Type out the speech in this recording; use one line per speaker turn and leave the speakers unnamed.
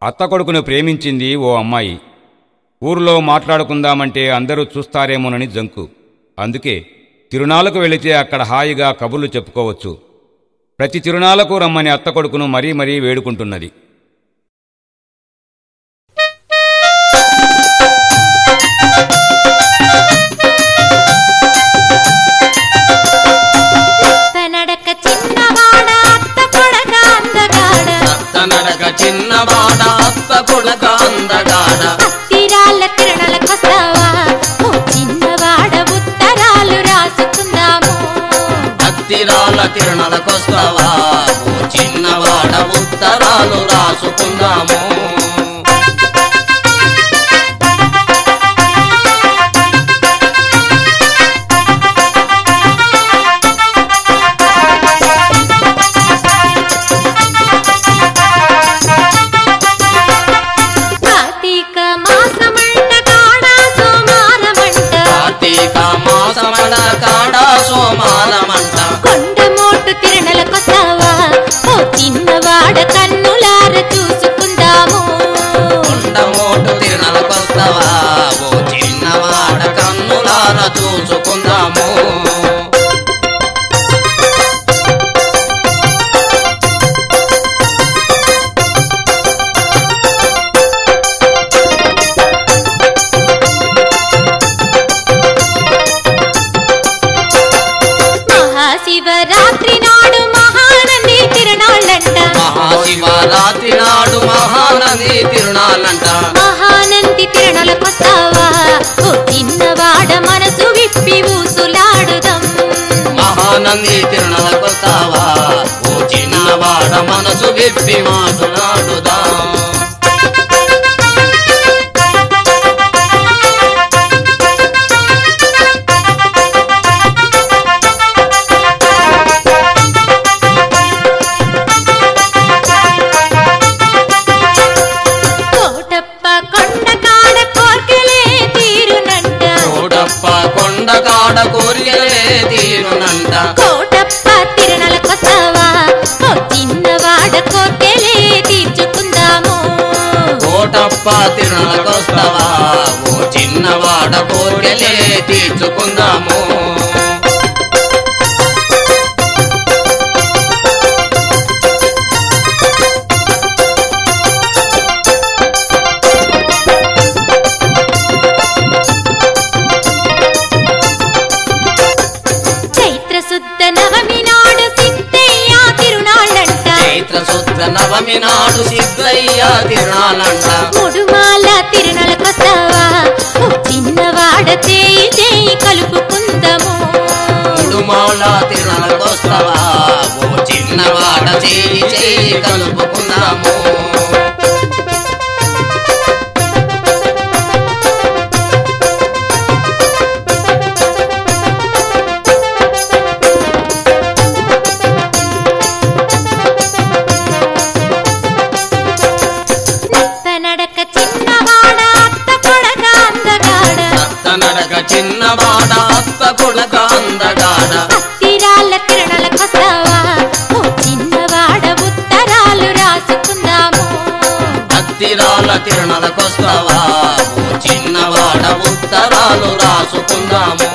అత్త కొడుకును ప్రేమించింది ఓ అమ్మాయి. ఊర్లో మాట్లాడుకుందామంటే అందరూ చూస్తారేమోనని జంకు. అందుకే తిరునాళ్లకు వెళితే అక్కడ హాయిగా కబుర్లు చెప్పుకోవచ్చు. ప్రతి తిరునాళ్లకు రమ్మని అత్త కొడుకును మరీ మరీ వేడుకుంటున్నది.
చిన్నవాడ అత్త కొడక అందగాడ
తీరాల తిరణలకొస్తావా ఓ చిన్నవాడ ఉత్తరాలు రాసుకుందాము.
తీరాల తిరణలకొస్తావా ఓ చిన్నవాడ ఉత్తరాలు రాసుకుందాము. సోమాలమంట
కొండమోటు తిరణలకొస్తావా ఓ చిన్నవాడ కన్నులార చూసుకుందాము.
కొండమోటు తిరణలకొస్తావా ఓ చిన్నవాడ కన్నులార చూసుకుందాము.
శివరాత్రి నాడు మహానంది తిరునాళ్ళంట.
మహాశివరాత్రి నాడు మహానంది తిరునాళ్ళంట.
మహానంది తిరణలకొస్తావా ఓ చిన్నవాడ మనసు విప్పి ఊసులాడుదాం.
మహానంది తిరునాళ్ళకొస్తావా ఓ చిన్నవాడ మనసు విప్పి మాట్లాడుదాం. కొండకాడ కోరికలే తీరునంట.
కోటప్ప తిరణలకొస్తావా ఓ చిన్నవాడ కోర్కెలే తీర్చుకుందాము.
కోటప్ప తిరణలకొస్తావా ఓ చిన్నవాడ కోరికలే తీర్చుకుందాము. నవమి నాడు సిద్ధయ్య తిరునాళ్ళంట.
ముడుమాల తిరునాళ్ళకొస్తావా ఓ చిన్నవాడ చేయి చేయి కలుపుకుందాము.
ముడుమాల తిరునాళ్ళకొస్తావా ఓ చిన్నవాడ చేయి చేయి కలుపుకుందాము. చిన్నవాడ అత్త కొడక అందగాడ
తీరాల తిరణలకొస్తావా ఓ చిన్నవాడ ఉత్తరాలు రాసుకుందాము.
తీరాల తిరణలకొస్తావా ఓ చిన్నవాడ ఉత్తరాలు రాసుకుందాము.